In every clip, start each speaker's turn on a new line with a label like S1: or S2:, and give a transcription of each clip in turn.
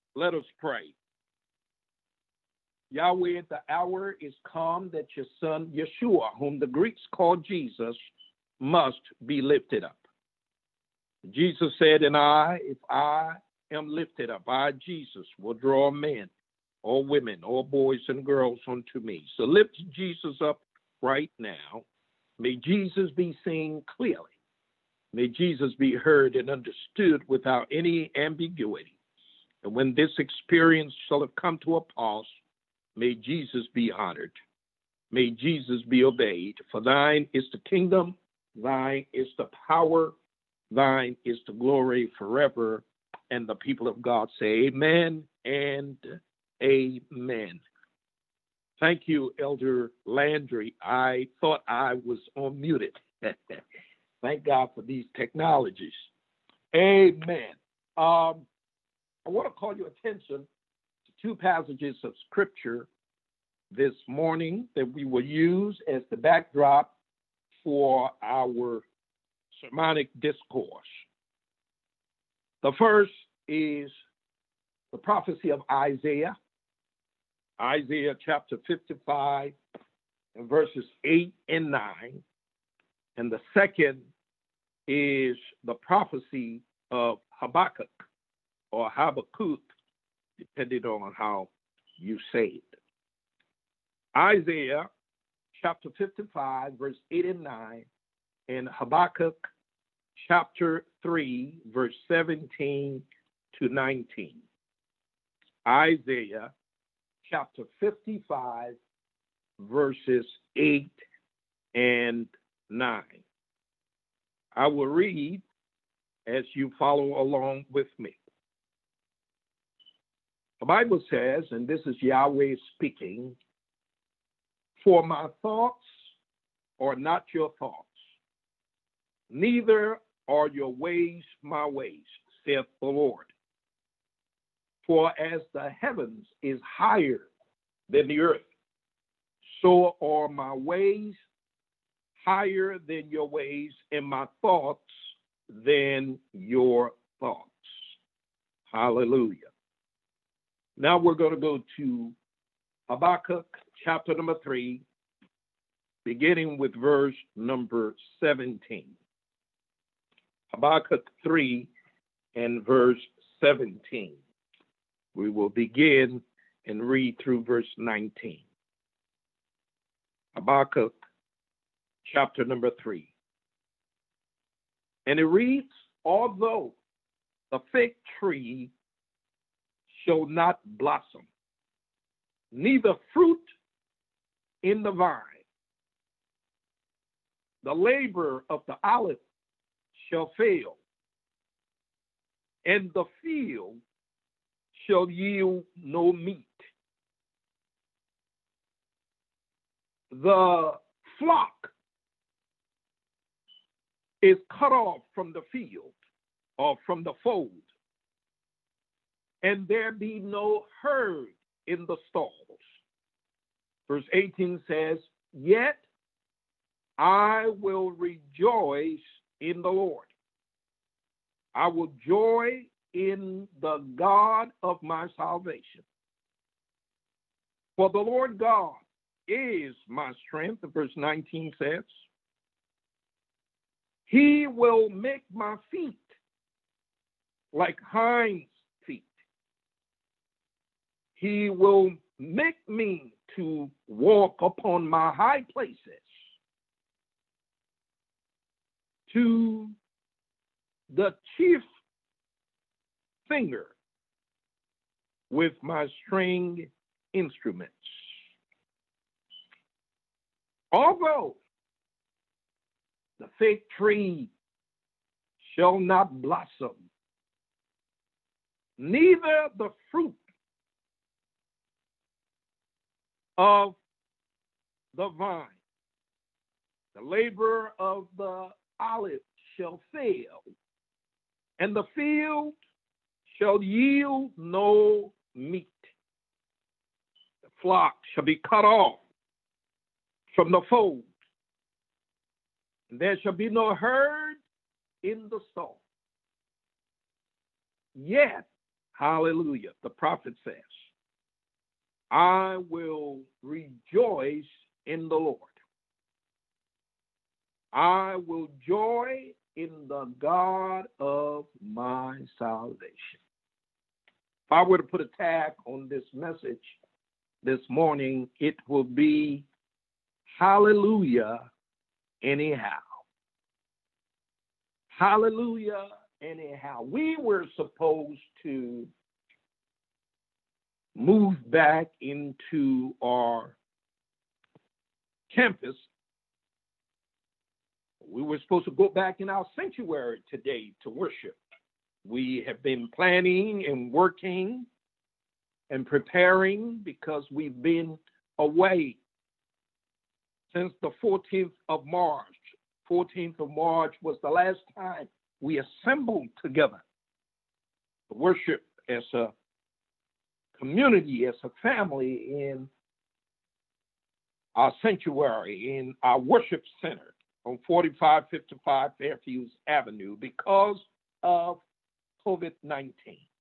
S1: Let us pray. Yahweh, the hour is come that your son Yeshua, whom the Greeks call Jesus, must be lifted up. Jesus said, and if I am lifted up, I, Jesus, will draw men or women or boys and girls unto me. So lift Jesus up right now. May Jesus be seen clearly. May Jesus be heard and understood without any ambiguity. And when this experience shall have come to a pause, may Jesus be honored. May Jesus be obeyed. For thine is the kingdom, thine is the power, thine is the glory forever. And the people of God say amen and amen. Thank you, Elder Landry. I thought I was unmuted. Thank God for these technologies. Amen. I want to call your attention to two passages of scripture this morning that we will use as the backdrop for our sermonic discourse. The first is the prophecy of Isaiah, Isaiah chapter 55 and verses 8 and 9. And the second is the prophecy of Habakkuk or Habakkuk, depending on how you say it. Isaiah chapter 55, verse 8 and 9, and Habakkuk chapter 3, verse 17 to 19. Isaiah chapter 55, verses 8 and 9. I will read as you follow along with me. The Bible says, and this is Yahweh speaking, for my thoughts are not your thoughts, neither are your ways my ways, saith the Lord. For as the heavens is higher than the earth, so are my ways higher than your ways, and my thoughts than your thoughts. Hallelujah. Now we're going to go to Habakkuk chapter number 3, beginning with verse number 17. Habakkuk 3 and verse 17. We will begin and read through verse 19. Habakkuk chapter number 3. And it reads, although the fig tree shall not blossom, neither fruit in the vine, the labor of the olive shall fail, and the field shall yield no meat. The flock is cut off from the field or from the fold, and there be no herd in the stalls. Verse 18 says, yet I will rejoice in the Lord. I will joy in the God of my salvation. For the Lord God is my strength, verse 19 says. He will make my feet like hinds' feet. He will make me to walk upon my high places, to the chief singer with my string instruments. Although the fig tree shall not blossom, neither the fruit of the vine, the labor of the olive shall fail, and the field shall yield no meat. The flock shall be cut off from the fold, and there shall be no herd in the stall. Yet Hallelujah. The prophet says, I will rejoice in the Lord. I will joy in the God of my salvation. If I were to put a tag on this message this morning, it will be hallelujah anyhow. Hallelujah anyhow. We were supposed to move back into our campus. We were supposed to go back in our sanctuary today to worship. We have been planning and working and preparing because we've been away since the 14th of March. 14th of March was the last time we assembled together to worship as a community, as a family in our sanctuary, in our worship center on 4555 Fairfields Avenue because of COVID-19.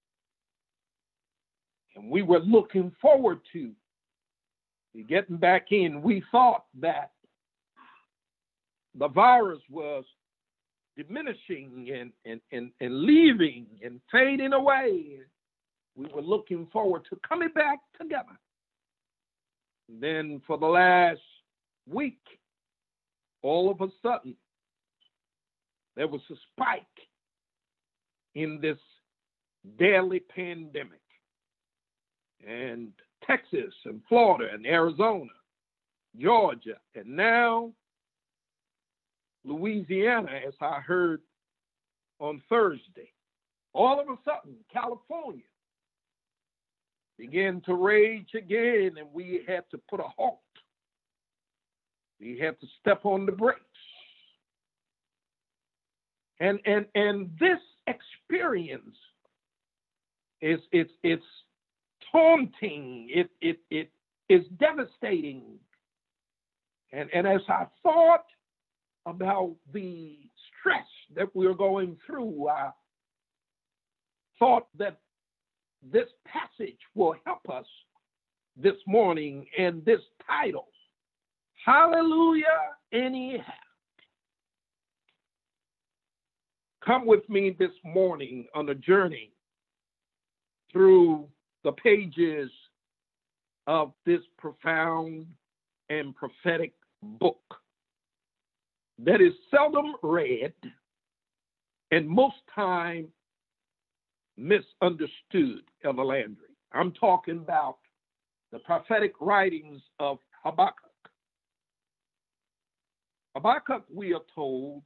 S1: And we were looking forward to getting back in. We thought that the virus was diminishing and leaving and fading away. We were looking forward to coming back together. And then for the last week, all of a sudden, there was a spike in this deadly pandemic. And Texas and Florida and Arizona, Georgia, and now Louisiana, as I heard on Thursday. All of a sudden, California began to rage again, and we had to put a halt. We had to step on the brakes. And this experience it's taunting. It is devastating. And as I thought about the stress that we're going through, I thought that this passage will help us this morning, and this title, Hallelujah Anyhow. Come with me this morning on a journey through the pages of this profound and prophetic book that is seldom read and most time misunderstood, Elder Landry. I'm talking about the prophetic writings of Habakkuk. Habakkuk, we are told,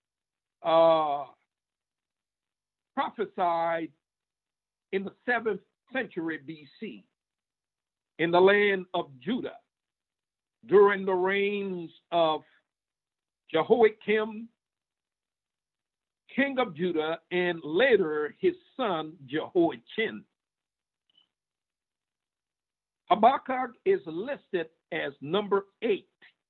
S1: prophesied in the 7th century BC in the land of Judah during the reigns of Jehoiakim, king of Judah, and later his son Jehoiachin. Habakkuk is listed as number 8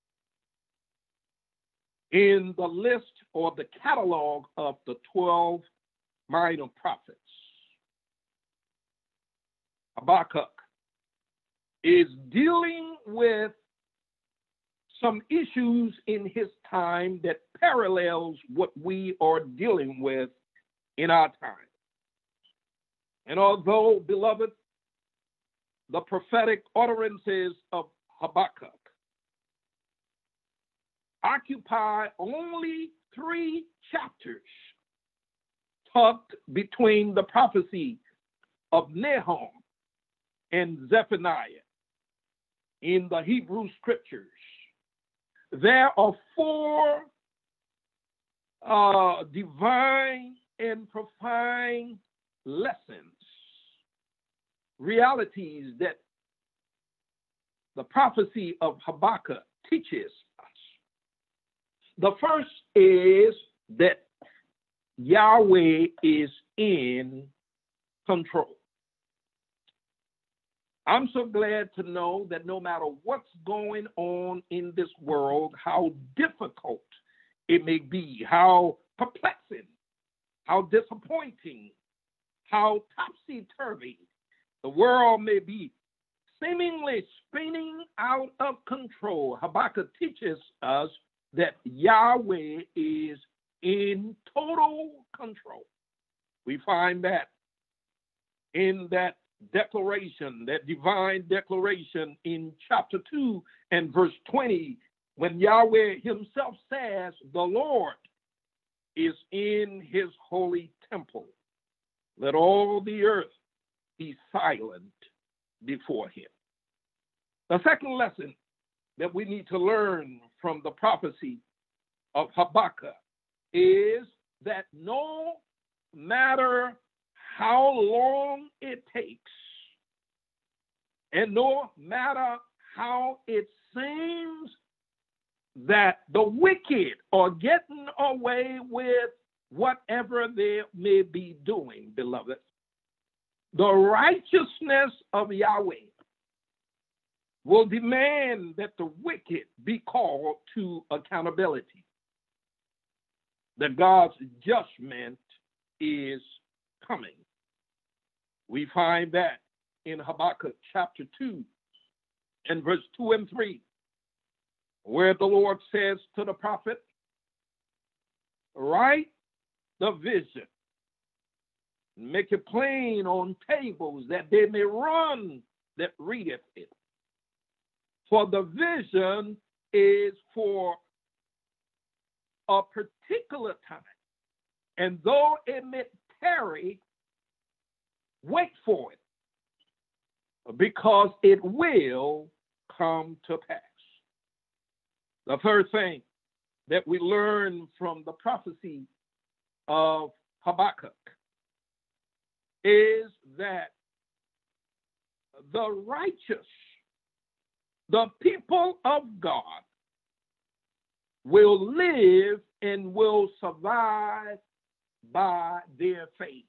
S1: in the list or the catalog of the 12 minor prophets. Habakkuk is dealing with some issues in his time that parallels what we are dealing with in our time. And although, beloved, the prophetic utterances of Habakkuk occupy only 3 chapters tucked between the prophecy of Nahum and Zephaniah in the Hebrew scriptures, there are 4 divine and profound lessons, realities that the prophecy of Habakkuk teaches us. The first is that Yahweh is in control. I'm so glad to know that no matter what's going on in this world, how difficult it may be, how perplexing, how disappointing, how topsy-turvy the world may be seemingly spinning out of control, Habakkuk teaches us that Yahweh is in total control. We find that in that declaration, that divine declaration in chapter 2 and verse 20, when Yahweh himself says, the Lord is in his holy temple. Let all the earth be silent before him. The second lesson that we need to learn from the prophecy of Habakkuk is that no matter how long it takes, and no matter how it seems that the wicked are getting away with whatever they may be doing, beloved, the righteousness of Yahweh will demand that the wicked be called to accountability. That God's judgment is coming. We find that in Habakkuk chapter 2 and verse 2 and 3, where the Lord says to the prophet, write the vision, make it plain on tables that they may run that readeth it. For the vision is for a particular time, and though it may tarry, wait for it, because it will come to pass. The third thing that we learn from the prophecy of Habakkuk is that the righteous, the people of God, will live and will survive by their faith.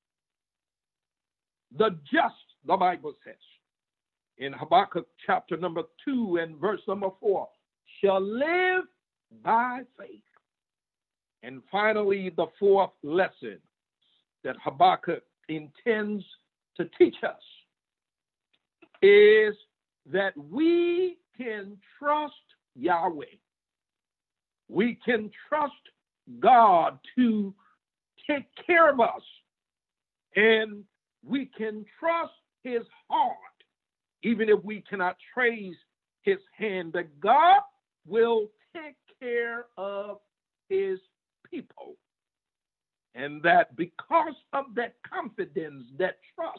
S1: The just, the Bible says, in Habakkuk chapter number 2 and verse number 4, shall live by faith. And finally, the fourth lesson that Habakkuk intends to teach us is that we can trust Yahweh. We can trust God to take care of us, and we can trust his heart, even if we cannot trace his hand, that God will take care of his people. And that because of that confidence, that trust,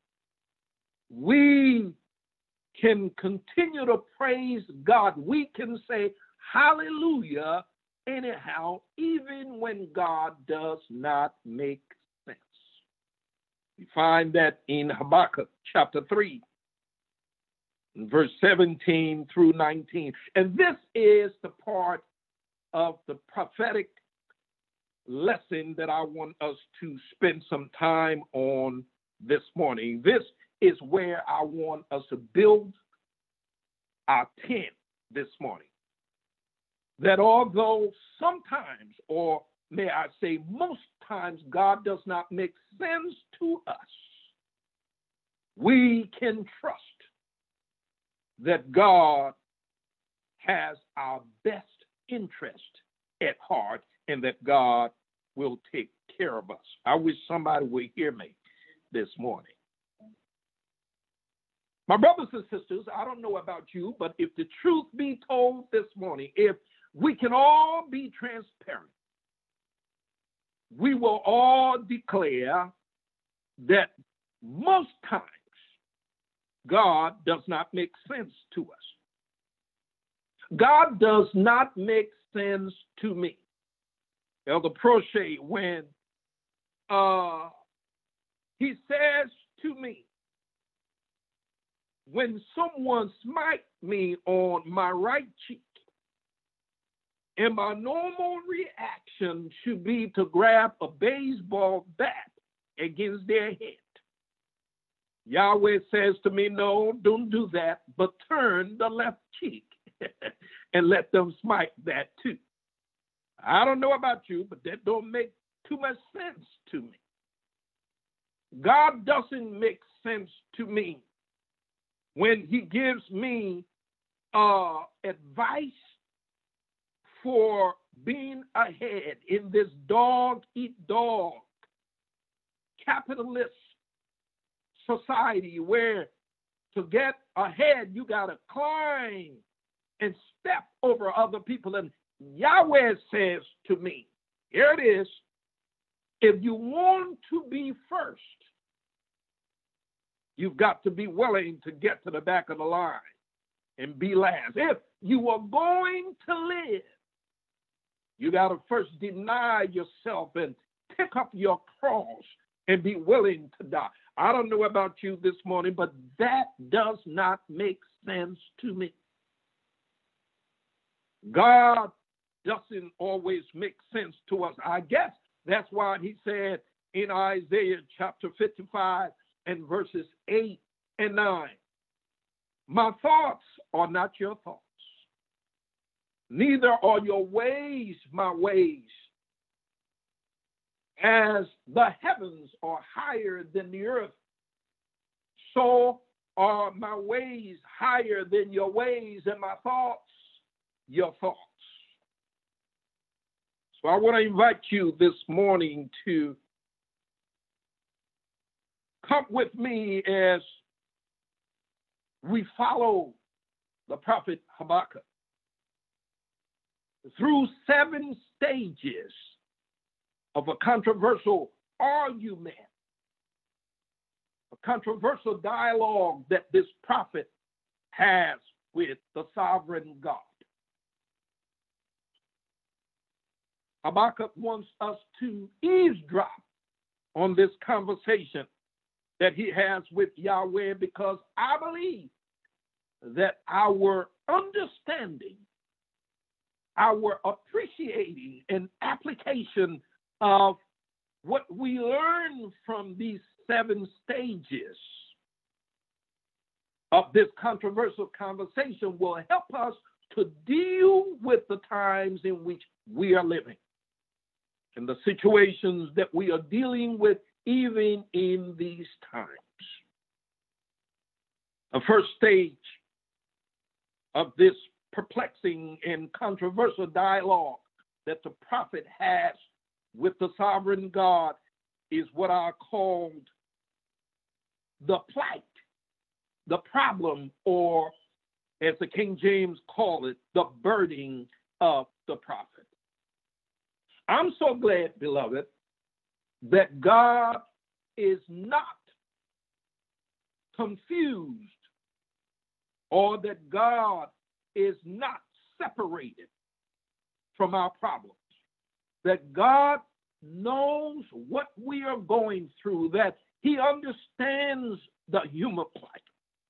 S1: we can continue to praise God. We can say hallelujah anyhow, even when God does not make sense. We find that in Habakkuk chapter 3, verse 17 through 19. And this is the part of the prophetic lesson that I want us to spend some time on this morning. This is where I want us to build our tent this morning. That although sometimes, or may I say most times, God does not make sense to us, we can trust that God has our best interest at heart and that God will take care of us. I wish somebody would hear me this morning. My brothers and sisters, I don't know about you, but if the truth be told this morning, if we can all be transparent, we will all declare that most times God does not make sense to us. God does not make sense to me. Elder Prochet, when he says to me, when someone smite me on my right cheek, and my normal reaction should be to grab a baseball bat against their head, Yahweh says to me, no, don't do that, but turn the left cheek and let them smite that too. I don't know about you, but that don't make too much sense to me. God doesn't make sense to me when he gives me advice for being ahead in this dog-eat-dog capitalist society where to get ahead, you got to climb and step over other people. And Yahweh says to me, here it is, if you want to be first, you've got to be willing to get to the back of the line and be last. If you are going to live, you got to first deny yourself and pick up your cross and be willing to die. I don't know about you this morning, but that does not make sense to me. God doesn't always make sense to us. I guess that's why he said in Isaiah chapter 55 and verses 8 and 9, my thoughts are not your thoughts, neither are your ways my ways. As the heavens are higher than the earth, so are my ways higher than your ways, and my thoughts your thoughts. So I want to invite you this morning to come with me as we follow the prophet Habakkuk through 7 stages of a controversial argument, a controversial dialogue that this prophet has with the sovereign God. Habakkuk wants us to eavesdrop on this conversation that he has with Yahweh, because I believe that our understanding, our appreciating and application of what we learn from these 7 stages of this controversial conversation will help us to deal with the times in which we are living and the situations that we are dealing with even in these times. The first stage of this perplexing and controversial dialogue that the prophet has with the sovereign God is what I called the plight, the problem, or as the King James called it, the burden of the prophet. I'm so glad, beloved, that God is not confused, or that God is not separated from our problems, that God knows what we are going through, that he understands the human plight,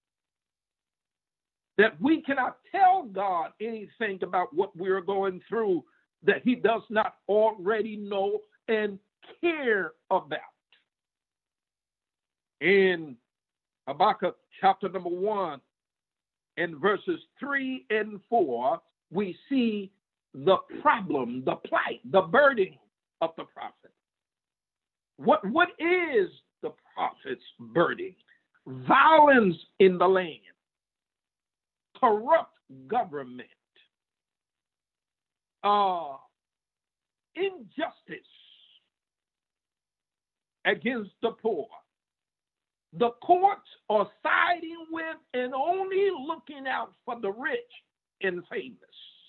S1: that we cannot tell God anything about what we are going through that he does not already know and care about. In Habakkuk chapter number 1 and verses 3 and 4, we see the problem, the plight, the burden of the prophet. What is the prophet's burden? Violence in the land, corrupt government, injustice against the poor. The courts are siding with and only looking out for the rich and famous.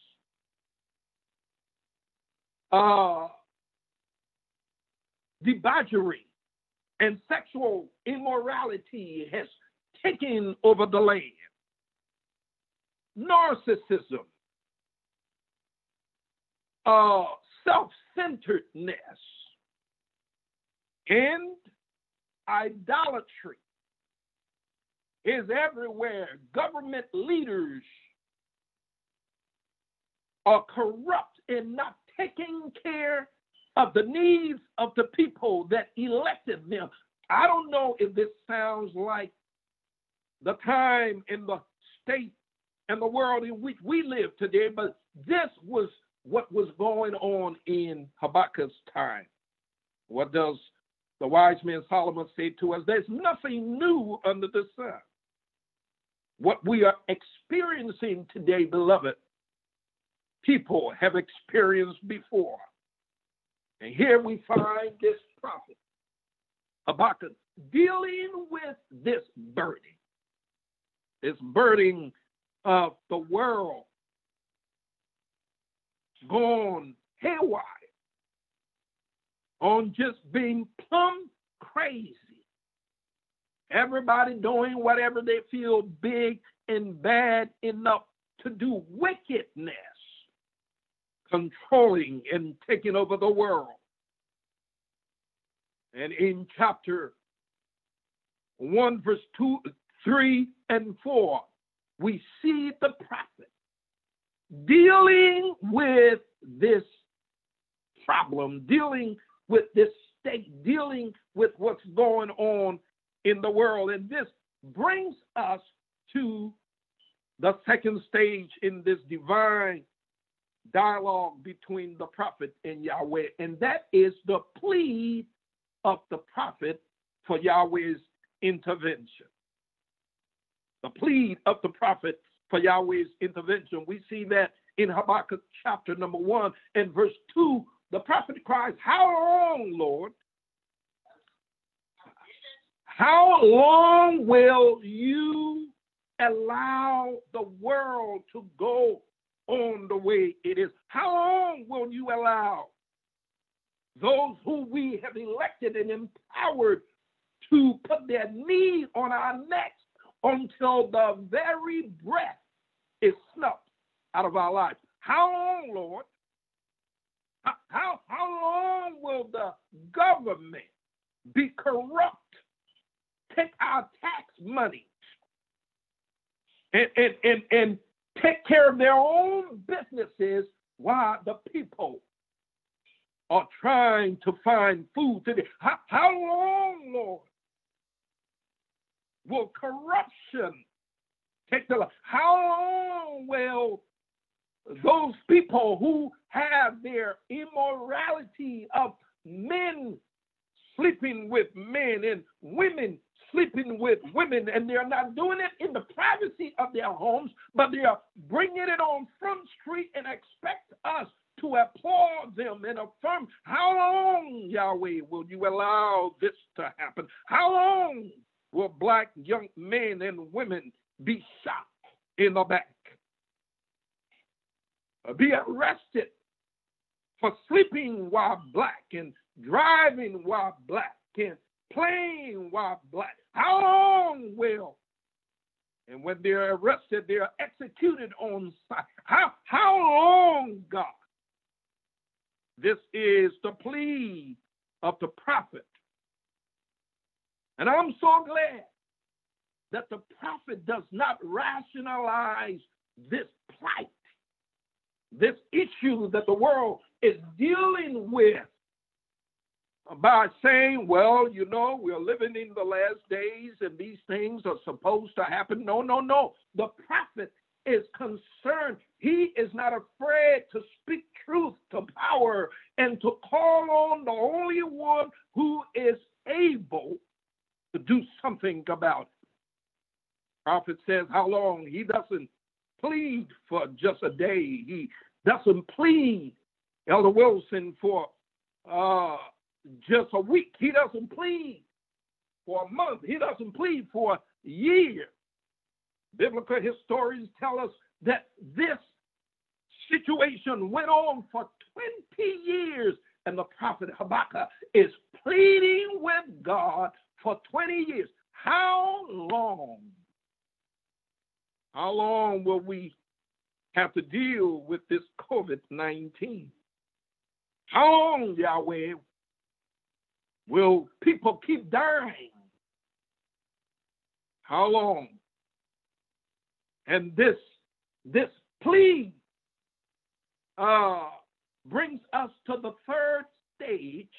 S1: Debauchery and sexual immorality has taken over the land. Narcissism, self-centeredness, and idolatry is everywhere. Government leaders are corrupt and not taking care of the needs of the people that elected them. I don't know if this sounds like the time in the state and the world in which we live today, but this was what was going on in Habakkuk's time. What does The wise man Solomon said to us, there's nothing new under the sun. What we are experiencing today, beloved, people have experienced before. And here we find this prophet, Habakkuk, dealing with this burden of the world gone haywire, on just being plumb crazy. Everybody doing whatever they feel big and bad enough to do wickedness, controlling and taking over the world. And in chapter 1, verse 2, 3, and 4, we see the prophet dealing with this problem, dealing with this state, dealing with what's going on in the world. And this brings us to the second stage in this divine dialogue between the prophet and Yahweh, and that is the plea of the prophet for Yahweh's intervention. The plea of the prophet for Yahweh's intervention. We see that in Habakkuk chapter number 1 and verse 2. The prophet cries, how long, Lord? How long will you allow the world to go on the way it is? How long will you allow those who we have elected and empowered to put their knee on our necks until the very breath is snuffed out of our lives? How long, Lord? How long will the government be corrupt, take our tax money, and take care of their own businesses while the people are trying to find food today? How long, Lord, will corruption take the life? How long will those people who have their immorality of men sleeping with men and women sleeping with women, and they're not doing it in the privacy of their homes, but they are bringing it on Front Street and expect us to applaud them and affirm? How long, Yahweh, will you allow this to happen? How long will black young men and women be shot in the back, be arrested for sleeping while black and driving while black and playing while black? How long will, and when they're arrested, they're executed on sight? How long, God? This is the plea of the prophet. And I'm so glad that the prophet does not rationalize this plight, this issue that the world is dealing with, by saying, well, you know, we're living in the last days and these things are supposed to happen. No. The prophet is concerned. He is not afraid to speak truth to power and to call on the only one who is able to do something about it. Prophet says, how long? He doesn't plead for just a day. He doesn't plead, Elder Wilson, for just a week. He doesn't plead for a month. He doesn't plead for a year. Biblical historians tell us that this situation went on for 20 years, and the prophet Habakkuk is pleading with God for 20 years. How long? How long will we have to deal with this COVID-19? How long, Yahweh, will people keep dying? How long? And this plea brings us to the third stage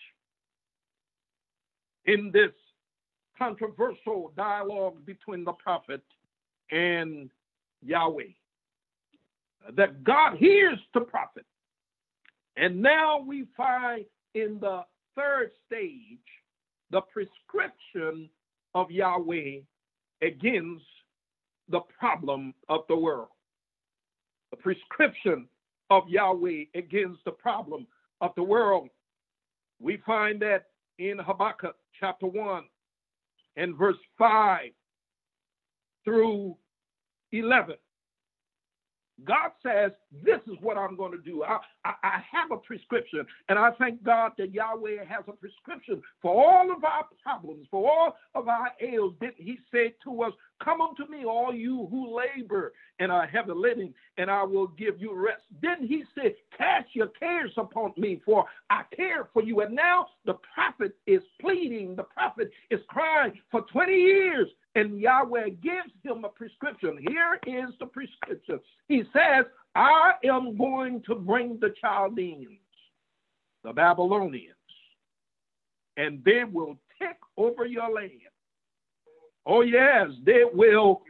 S1: in this controversial dialogue between the prophet and Yahweh. That God hears the prophet. And now we find in the third stage the prescription of Yahweh against the problem of the world. The prescription of Yahweh against the problem of the world. We find that in Habakkuk chapter 1 and verse 5 through 11. God says, this is what I'm going to do. I have a prescription, and I thank God that Yahweh has a prescription for all of our problems, for all of our ails. He said to us, come unto me, all you who labor and are heavy laden, and I will give you rest. Then he said, cast your cares upon me, for I care for you. And now the prophet is pleading, the prophet is crying for 20 years. And Yahweh gives him a prescription. Here is the prescription. He says, I am going to bring the Chaldeans, the Babylonians, and they will take over your land. Oh, yes, they will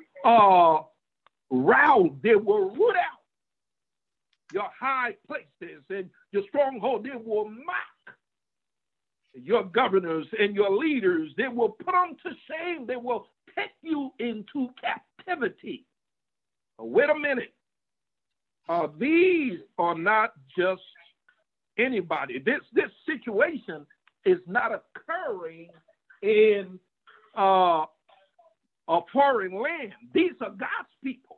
S1: they will root out your high places and your stronghold. They will mock your governors and your leaders. They will put them to shame. They will take you into captivity. Wait a minute. These are not just anybody. This situation is not occurring in a foreign land. These are God's people.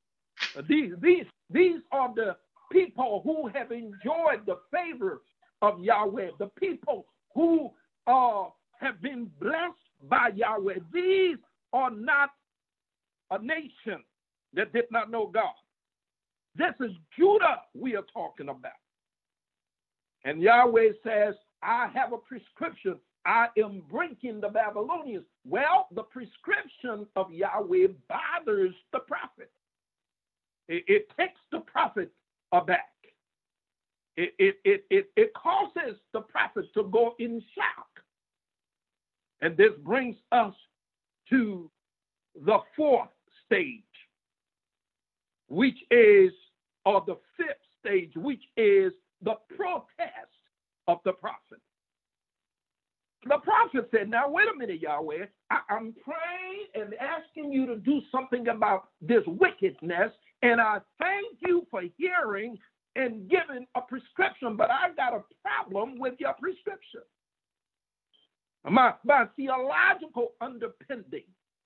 S1: These are the people who have enjoyed the favor of Yahweh, the people who have been blessed by Yahweh. These are not a nation that did not know God. This is Judah we are talking about. And Yahweh says, I have a prescription. I am bringing the Babylonians. Well, the prescription of Yahweh bothers the prophet. It takes the prophet aback. It causes the prophet to go in shock. And this brings us to the fourth stage, which is, or the fifth stage, which is the protest of the prophet. The prophet said, now, wait a minute, Yahweh, I'm praying and asking you to do something about this wickedness, and I thank you for hearing and giving a prescription, but I've got a problem with your prescription. My theological underpinning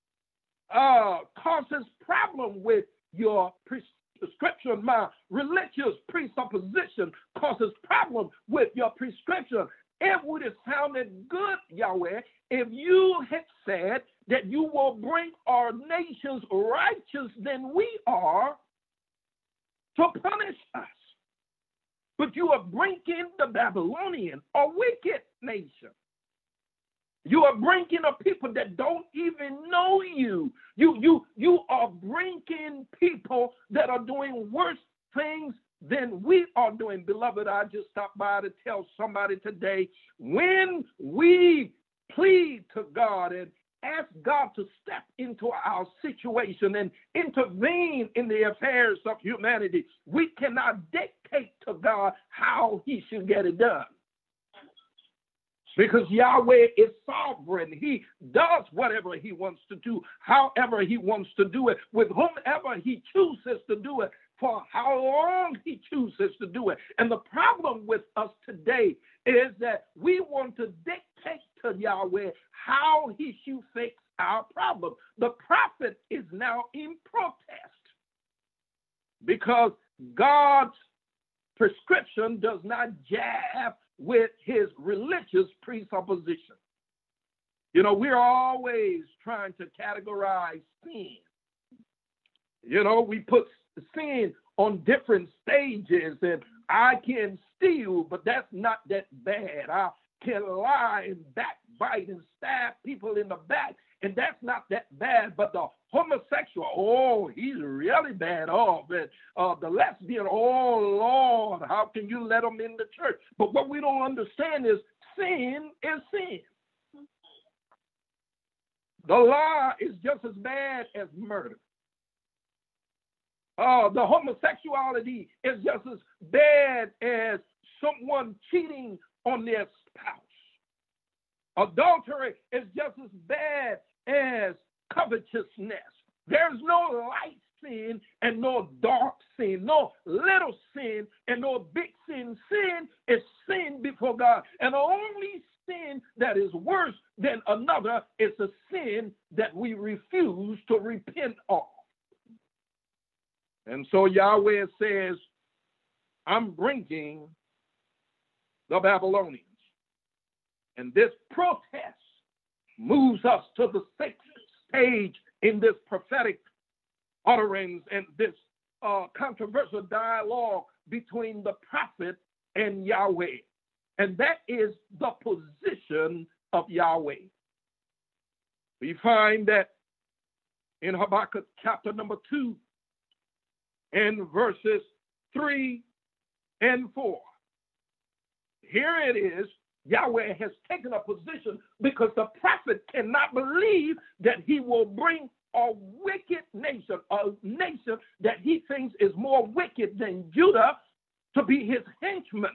S1: causes problem with your prescription. My religious presupposition causes problem with your prescription. It would have sounded good, Yahweh, if you had said that you will bring our nations righteous than we are to punish us. But you are bringing the Babylonian, a wicked nation. You are bringing a people that don't even know you. You are bringing people that are doing worse things than we are doing. Beloved, I just stopped by to tell somebody today, when we plead to God and ask God to step into our situation and intervene in the affairs of humanity, we cannot dictate to God how he should get it done. Because Yahweh is sovereign. He does whatever he wants to do, however he wants to do it, with whomever he chooses to do it, for how long he chooses to do it. And the problem with us today is that we want to dictate to Yahweh how he should fix our problem. The prophet is now in protest because God's prescription does not jive with his religious presupposition. You know, we're always trying to categorize sin. You know, we put sin on different stages, and I can steal, but that's not that bad. I can lie and backbite and stab people in the back, and that's not that bad. But the homosexual, oh, he's really bad off. And the lesbian, oh, Lord, how can you let them in the church? But what we don't understand is sin is sin. The law is just as bad as murder. The homosexuality is just as bad as someone cheating on their spouse. Adultery is just as bad as covetousness. There's no light sin and no dark sin, no little sin and no big sin. Sin is sin before God. And the only sin that is worse than another is the sin that we refuse to repent of. And so Yahweh says, I'm bringing the Babylonians. And this protest moves us to the sixth stage in this prophetic utterance and this controversial dialogue between the prophet and Yahweh. And that is the position of Yahweh. We find that in Habakkuk chapter number 2 and verses 3 and 4. Here it is, Yahweh has taken a position because the prophet cannot believe that he will bring a wicked nation, a nation that he thinks is more wicked than Judah, to be his henchman,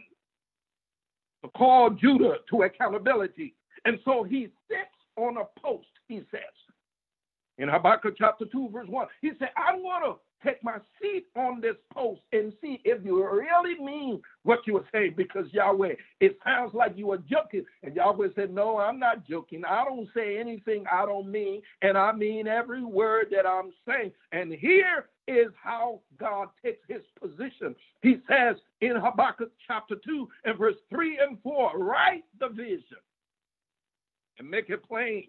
S1: to call Judah to accountability. And so he sits on a post, he says. In Habakkuk chapter 2, verse 1, he said, I'm going to take my seat on this post and see if you really mean what you were saying, because Yahweh, it sounds like you were joking. And Yahweh said, no, I'm not joking. I don't say anything I don't mean, and I mean every word that I'm saying. And here is how God takes his position. He says in Habakkuk chapter 2 and verse 3 and 4, write the vision and make it plain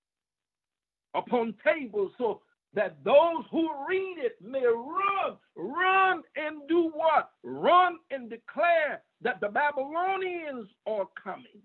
S1: upon tables so that those who read it may run and do what? Run and declare that the Babylonians are coming.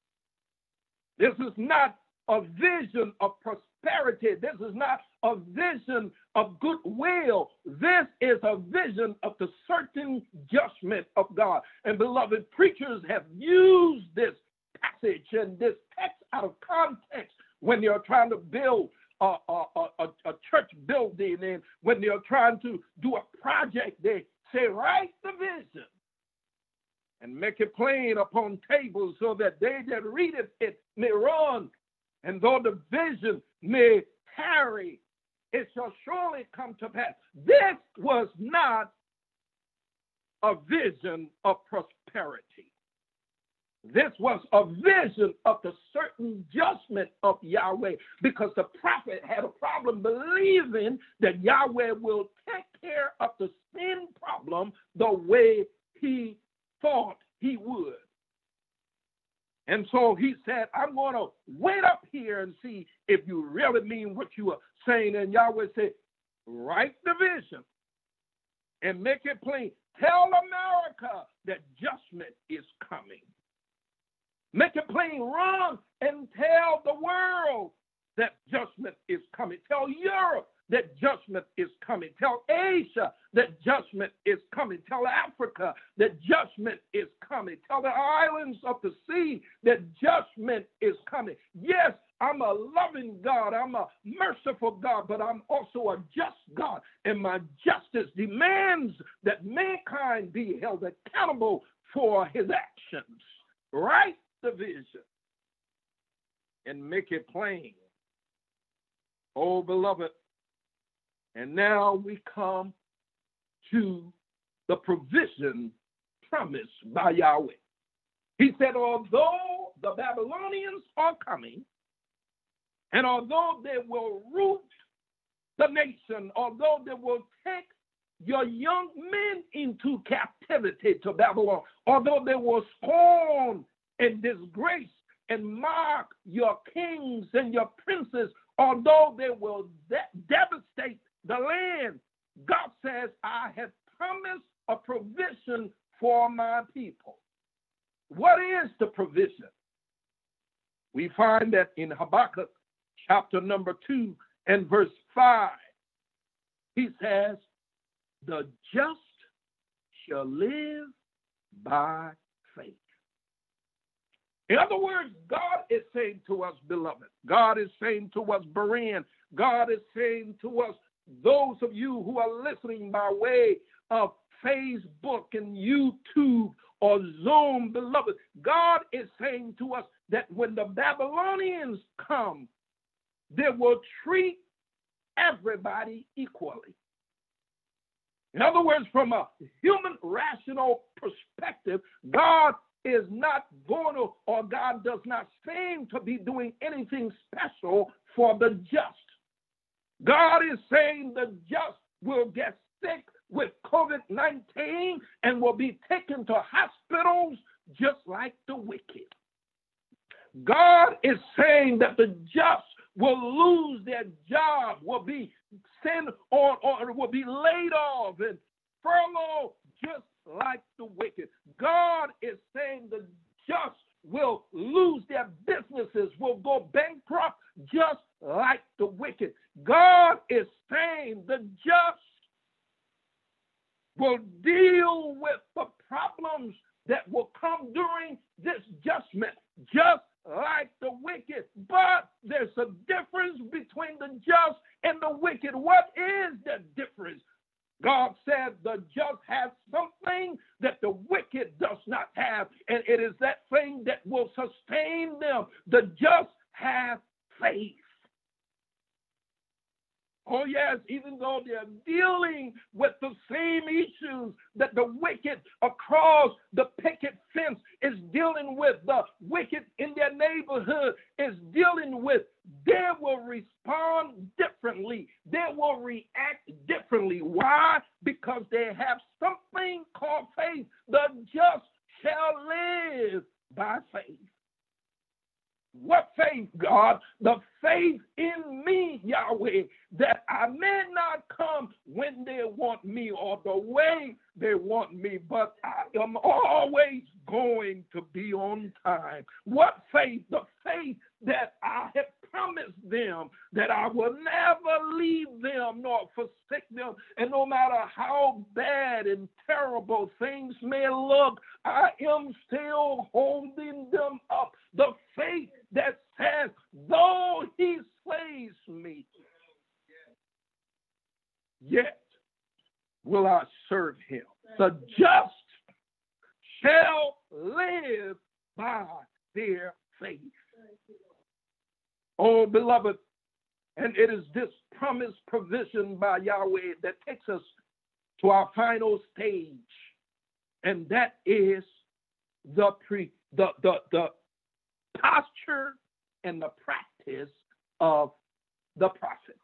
S1: This is not a vision of prosperity. This is not a vision of goodwill. This is a vision of the certain judgment of God. And beloved, preachers have used this passage and this text out of context when they're trying to build a church building, and when they're trying to do a project, they say, write the vision and make it plain upon tables so that they that read it may run. And though the vision may tarry, it shall surely come to pass. This was not a vision of prosperity. This was a vision of the certain judgment of Yahweh, because the prophet had a problem believing that Yahweh will take care of the sin problem the way he thought he would. And so he said, I'm going to wait up here and see if you really mean what you are saying. And Yahweh said, write the vision and make it plain. Tell America that judgment is coming. Make it plain, run and tell the world that judgment is coming. Tell Europe that judgment is coming. Tell Asia that judgment is coming. Tell Africa that judgment is coming. Tell the islands of the sea that judgment is coming. Yes, I'm a loving God. I'm a merciful God, but I'm also a just God. And my justice demands that mankind be held accountable for his actions. Right? The vision and make it plain. Oh, beloved. And now we come to the provision promised by Yahweh. He said, although the Babylonians are coming, and although they will root the nation, although they will take your young men into captivity to Babylon, although they will scorn and disgrace and mock your kings and your princes, although they will devastate the land, God says, I have promised a provision for my people. What is the provision? We find that in Habakkuk chapter number 2 and verse 5, he says, the just shall live by faith. In other words, God is saying to us, beloved, God is saying to us, Berean, God is saying to us, those of you who are listening by way of Facebook and YouTube or Zoom, beloved, God is saying to us, that when the Babylonians come, they will treat everybody equally. In other words, from a human rational perspective, God is not going to, or God does not seem to be doing anything special for the just. God is saying the just will get sick with COVID-19 and will be taken to hospitals just like the wicked. God is saying that the just will lose their job, will be sent on, or will be laid off and furloughed just like the wicked. God is saying the just will lose their businesses, will go bankrupt just like the wicked. God is saying the just will deal with the problems that will come during this judgment, just like the wicked. But there's a difference between the just and the wicked. What is the difference? God said the just has something that the wicked does not have, and it is that thing that will sustain them. The just have faith. Oh, yes, even though they're dealing with the same issues that the wicked across the picket fence is dealing with, the wicked in their neighborhood is dealing with, they will respond differently. They will react differently. Why? Because they have something called faith. The just shall live by faith. What faith, God? The faith in me, Yahweh, that I may not come when they want me or the way they want me, but I am always going to be on time. What faith? The faith that I have promised them that I will never leave them nor forsake them. And no matter how bad and terrible things may look, I am still holding them up. The faith that says, though he slays me, yet will I serve him. The just shall live by their faith. Oh, beloved, and it is this promised provision by Yahweh that takes us to our final stage, and that is the posture and the practice of the prophet.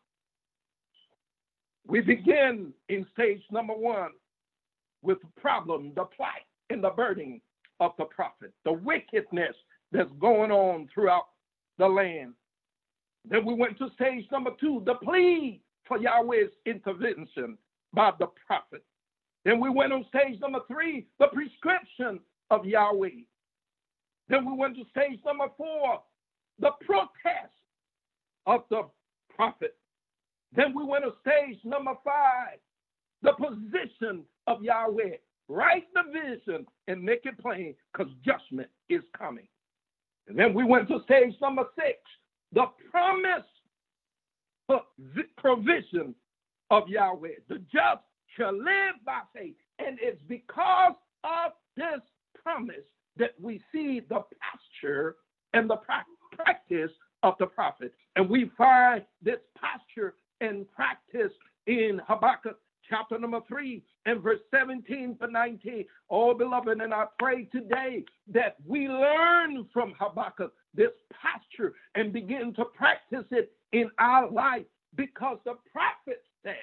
S1: We begin in stage number one with the problem, the plight, and the burden of the prophet, the wickedness that's going on throughout the land. Then we went to stage number two, the plea for Yahweh's intervention by the prophet. Then we went on stage number three, the prescription of Yahweh. Then we went to stage number four, the protest of the prophet. Then we went to stage number five, the position of Yahweh. Write the vision and make it plain, because judgment is coming. And then we went to stage number six, the promise of the provision of Yahweh. The just shall live by faith. And it's because of this promise that we see the posture and the practice of the prophet. And we find this posture and practice in Habakkuk chapter number 3 and verse 17 to 19. Oh, beloved, and I pray today that we learn from Habakkuk this posture and begin to practice it in our life, because the prophet says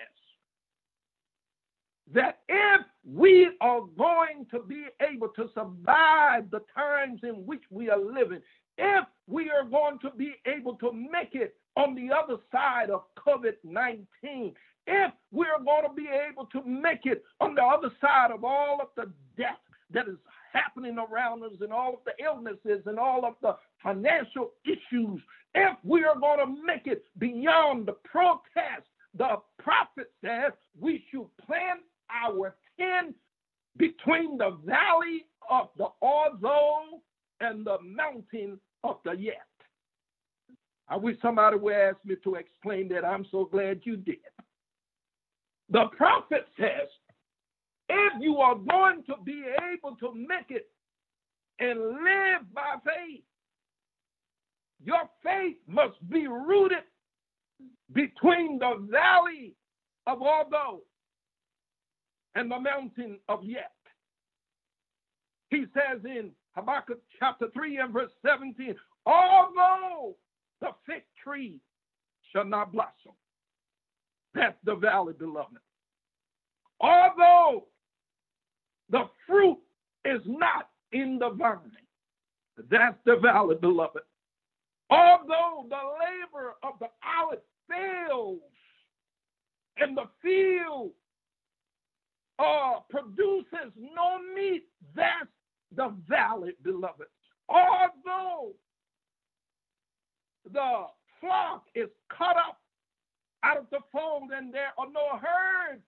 S1: that if we are going to be able to survive the times in which we are living, if we are going to be able to make it on the other side of COVID-19, if we're going to be able to make it on the other side of all of the death that is happening around us and all of the illnesses and all of the financial issues, if we are going to make it beyond the protest, the prophet says we should plant our tent between the valley of the Orzo and the mountain of the Yet. I wish somebody would ask me to explain that. I'm so glad you did. The prophet says, if you are going to be able to make it and live by faith, your faith must be rooted between the valley of although and the mountain of yet. He says in Habakkuk chapter 3 and verse 17, although the fig tree shall not blossom. That's the valley, beloved. Although the fruit is not in the vine, that's the valley, beloved. Although the labor of the olive fails and the field produces no meat, that's the valley, beloved. Although the flock is cut up out of the fold and there are no herds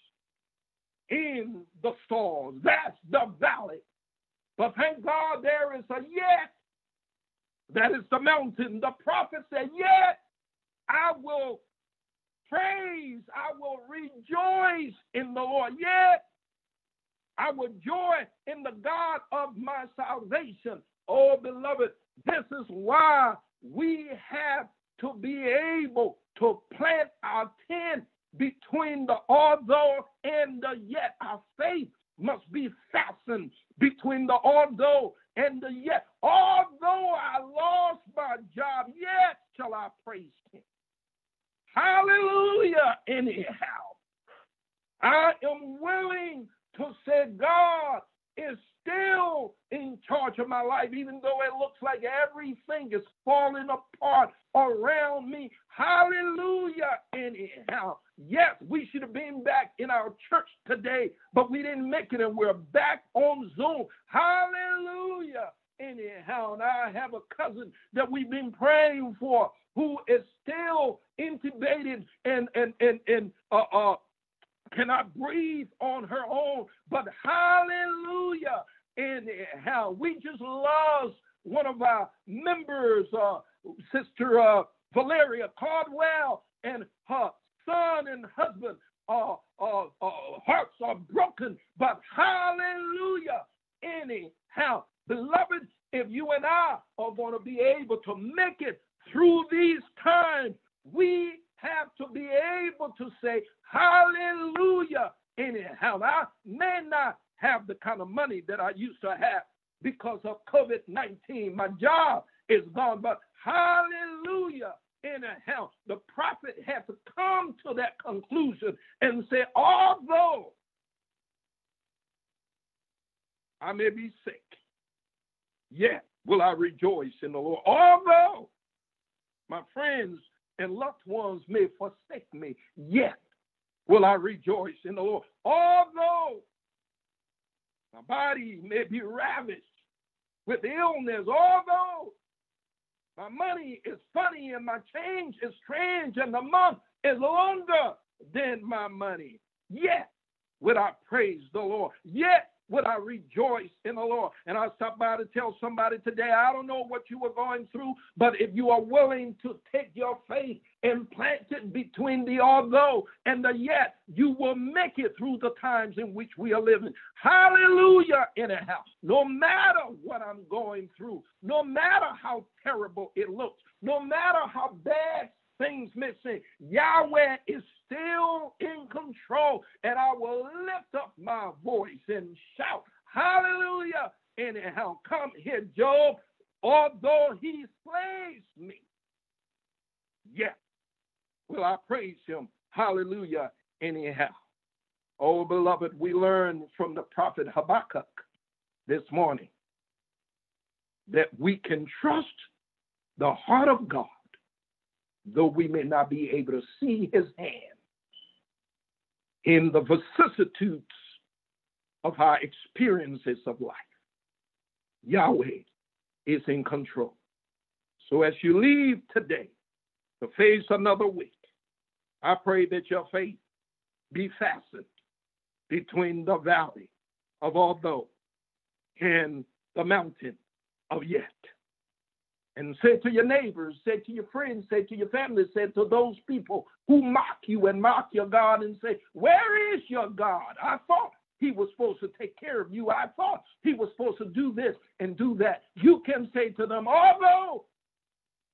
S1: in the stalls, that's the valley. But thank God there is a yet. That is the mountain. The prophet said, yet I will praise, I will rejoice in the Lord. Yet I will joy in the God of my salvation. Oh, beloved, this is why we have to be able to plant our tent between the although and the yet. Our faith must be fastened between the although and the yet. Although I lost my job, yet shall I praise him. Hallelujah. Anyhow, I am willing to say God is still in charge of my life, even though it looks like everything is falling apart around me. Hallelujah. Anyhow, yes, we should have been back in our church today, but we didn't make it, and we're back on Zoom. Hallelujah. Anyhow, and I have a cousin that we've been praying for who is still intubated and cannot breathe on her own. But hallelujah. Anyhow, we just lost one of our members, Sister Valeria Caldwell, and her son and husband. Hearts are broken, but hallelujah. Anyhow, beloved, if you and I are going to be able to make it through these times, we have to be able to say hallelujah. Anyhow, I may not have the kind of money that I used to have because of COVID-19. My job is gone, but hallelujah. Anyhow, the prophet had to come to that conclusion and say, although I may be sick, yet will I rejoice in the Lord. Although my friends and loved ones may forsake me, yet will I rejoice in the Lord. Although my body may be ravished with illness, although my money is funny and my change is strange and the month is longer than my money, yet will I praise the Lord. Yet would I rejoice in the Lord. And I stopped by to tell somebody today, I don't know what you were going through, but if you are willing to take your faith and plant it between the although and the yet, you will make it through the times in which we are living. Hallelujah. Anyhow, no matter what I'm going through, no matter how terrible it looks, no matter how bad things may seem, Yahweh is still in control, and I will lift up my voice and shout, hallelujah. Anyhow, come here, Job, although he slays me, yet will I praise him, hallelujah. Anyhow, oh, beloved, we learn from the prophet Habakkuk this morning that we can trust the heart of God, though we may not be able to see his hand in the vicissitudes of our experiences of life. Yahweh is in control. So as you leave today to face another week, I pray that your faith be fastened between the valley of although and the mountain of yet. And say to your neighbors, say to your friends, say to your family, say to those people who mock you and mock your God and say, where is your God? I thought he was supposed to take care of you. I thought he was supposed to do this and do that. You can say to them, although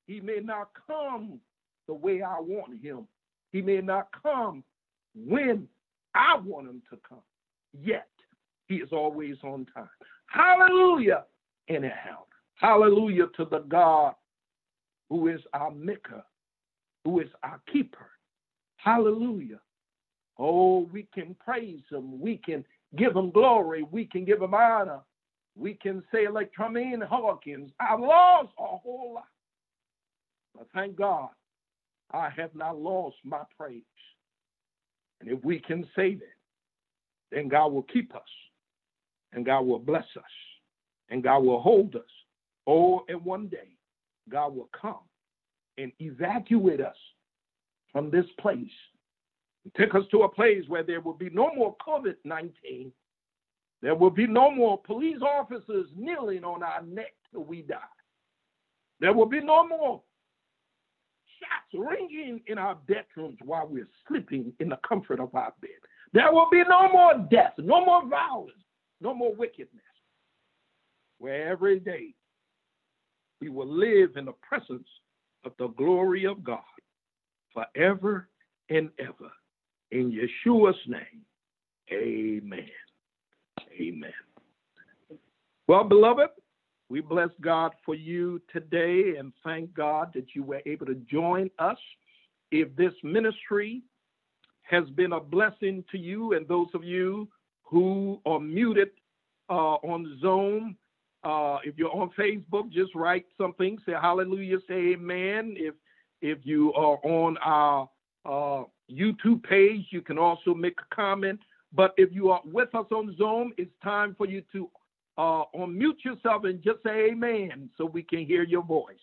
S1: He may not come the way I want him. He may not come when I want him to come. Yet, he is always on time. Hallelujah. Anyhow, hallelujah to the God who is our maker, who is our keeper. Hallelujah. Oh, we can praise him. We can give him glory. We can give him honor. We can say like Tremaine Hawkins, I've lost a whole lot. But thank God, I have not lost my praise. And if we can say that, then God will keep us, and God will bless us, and God will hold us. Oh, and one day, God will come and evacuate us from this place and take us to a place where there will be no more COVID-19. There will be no more police officers kneeling on our neck till we die. There will be no more shots ringing in our bedrooms while we're sleeping in the comfort of our bed. There will be no more death, no more violence, no more wickedness. Where every day we will live in the presence of the glory of God forever and ever. In Yeshua's name, amen. Amen. Well, beloved, we bless God for you today and thank God that you were able to join us. If this ministry has been a blessing to you and those of you who are muted on Zoom, if you're on Facebook, just write something, say hallelujah, say amen. If you are on our YouTube page, you can also make a comment. But if you are with us on Zoom, it's time for you to unmute yourself and just say amen so we can hear your voice.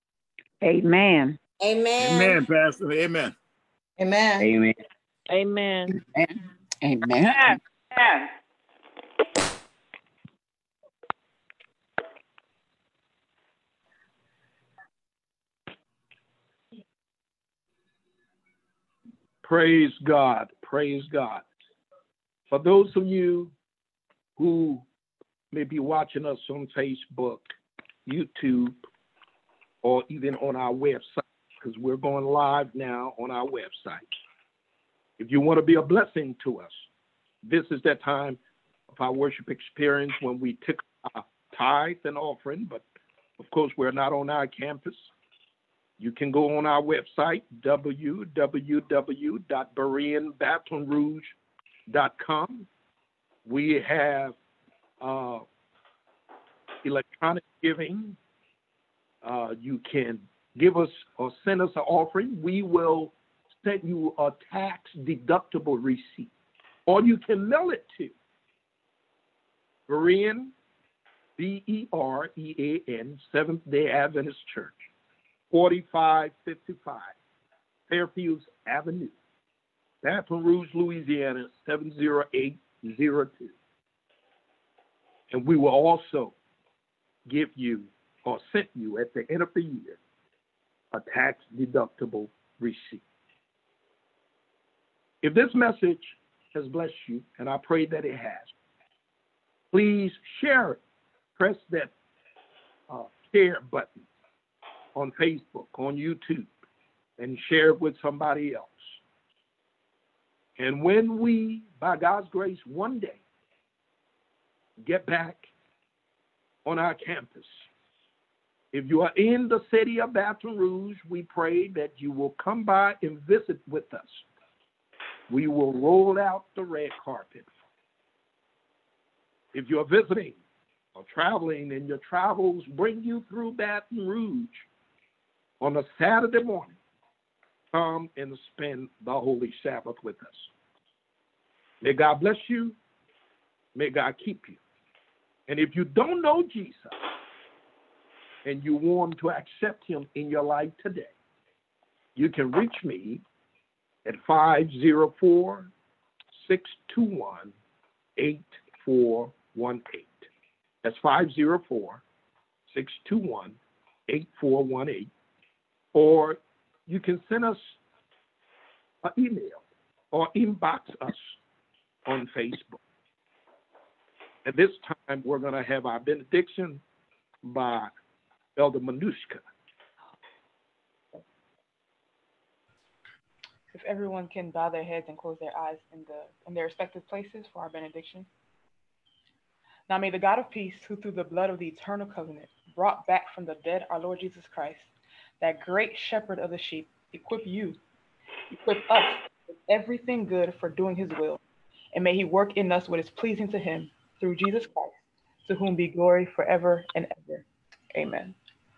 S2: Amen.
S3: Amen.
S4: Amen, Pastor. Amen.
S3: Amen.
S5: Amen.
S2: Amen.
S6: Amen.
S2: Amen.
S1: Praise God. Praise God. For those of you who may be watching us on Facebook, YouTube, or even on our website, because we're going live now on our website. If you want to be a blessing to us, this is that time of our worship experience when we take our tithe and offering, but of course we're not on our campus. You can go on our website, www.bereanbatonrouge.com. We have electronic giving. You can give us or send us an offering. We will send you a tax-deductible receipt. Or you can mail it to Berean, B-E-R-E-A-N, Seventh-day Adventist Church, 4555 Fairfields Avenue, Baton Rouge, Louisiana, 70802. And we will also give you or send you at the end of the year a tax-deductible receipt. If this message has blessed you, and I pray that it has, please share it. Press that share button on Facebook, on YouTube, and share it with somebody else. And when we, by God's grace, one day get back on our campus, if you are in the city of Baton Rouge, we pray that you will come by and visit with us. We will roll out the red carpet. If you're visiting or traveling and your travels bring you through Baton Rouge on a Saturday morning, come and spend the Holy Sabbath with us. May God bless you. May God keep you. And if you don't know Jesus and you want to accept him in your life today, you can reach me at 504-621-8418. That's 504-621-8418. Or you can send us an email or inbox us on Facebook. At this time, we're going to have our benediction by Elder Manushka.
S3: If everyone can bow their heads and close their eyes in their respective places for our benediction. Now may the God of peace, who through the blood of the eternal covenant brought back from the dead our Lord Jesus Christ, that great shepherd of the sheep, equip us with everything good for doing his will, and may he work in us what is pleasing to him through Jesus Christ, to whom be glory forever and ever. Amen.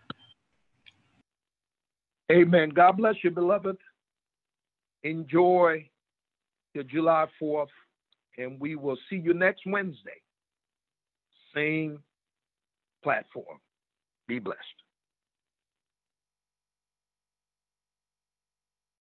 S1: Amen. God bless you, beloved. Enjoy the July 4th, and we will see you next Wednesday. Same platform. Be blessed.